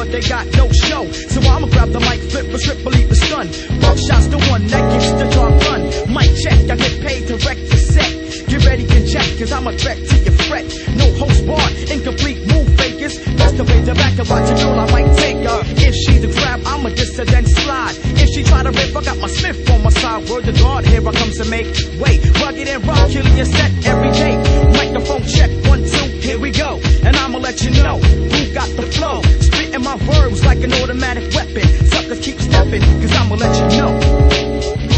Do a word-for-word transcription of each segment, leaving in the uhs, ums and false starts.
but they got no show. So I'ma grab the mic, flip a strip, believe the stun. Buckshot's the one that gets the job done. Mic check, I get paid to wreck the set. Get ready, get checked, cause I'm a threat to your fret. No host bar, incomplete move fakers. Best to wait the back and watch a girl, I might take her. If she's a grab, I'm a dissident slide. If she try to rip, I got my Smith on my side. Word to God, here I come to make way. Rugged and rock, killing your set every day. Microphone check, one, two, here we go. And I'ma let you know who got the flow. Spitting my verbs like an automatic weapon. Suckers keep stepping, cause I'ma let you know.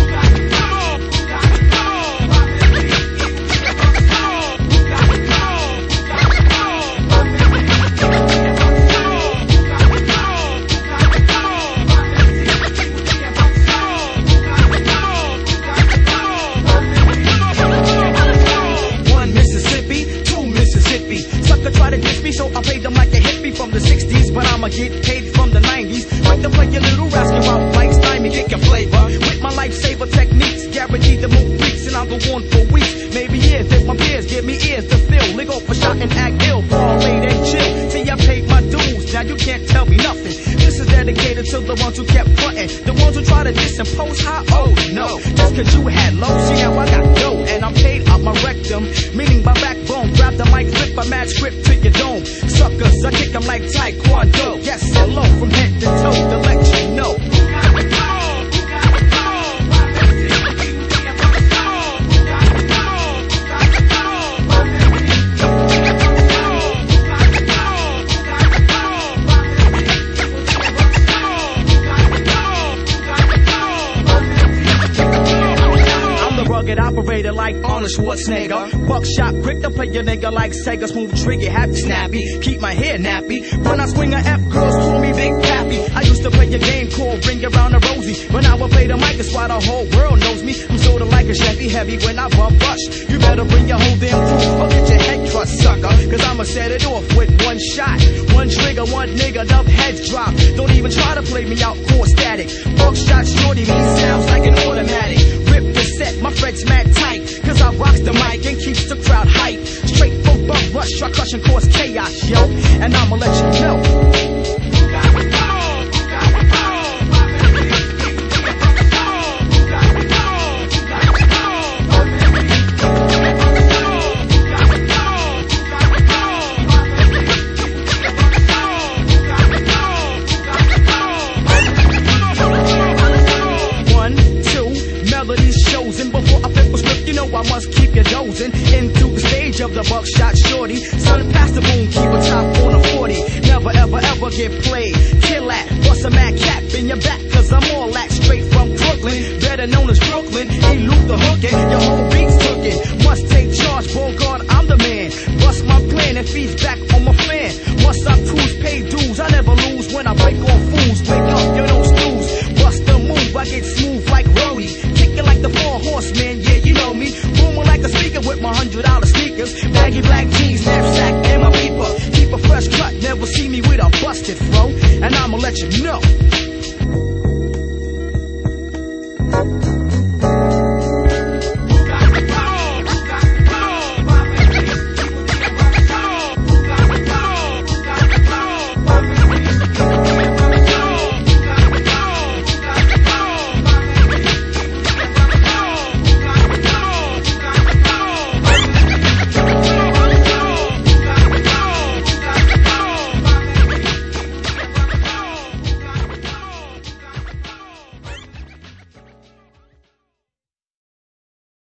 So I paid them like a hippie from the sixties, but I'ma get paid from the nineties. Like to play your little rascal out like slimy, kick your flavor with my lifesaver techniques, guaranteed to move beats, and I'll go on for weeks, maybe years. If my peers give me ears to fill, they go for shot and act ill, fall late and chill. See, I paid my dues, now you can't tell me nothing. This is dedicated to the ones who kept frontin', the ones who try to disimpose how oh no, just cause you had low. See now I got dough, and I'm paid out my rectum, meaning my backbone. Grab the mic, flip a mad script to your dome. Suckers, I kick them like taekwondo. Yes, hello from head to toe to let you know. Operator like Arnold Schwarzenegger. Buckshot, quick to play your nigga like Sega. Smooth trigger, happy snappy. Keep my hair nappy. When I swing a F, girls call me Big Pappy. I used to play a game called Ring Around the Rosie, but now I play the mic, it's why the whole world knows me. I'm sorta like a Chevy heavy when I bump rush. You better bring your whole damn crew or get your head crushed, sucker. Cause I'ma set it off with one shot. One trigger, one nigga, dub heads drop. Don't even try to play me out, core static. Buckshot shorty, me sounds like an automatic. Rip the set, my fret's mad tight, cause I rocks the mic and keeps the crowd hype. Straight from bum rush, I crush and cause chaos, yo. And I'ma let you know. I must keep you dozing into the stage of the Buckshot shorty. Son, pass the boom, keep a top on a forty. Never ever ever get played. Kill that, bust a mad cap in your back, cause I'm all that straight from Brooklyn, better known as Brooklyn. Ain't loop the hook, and your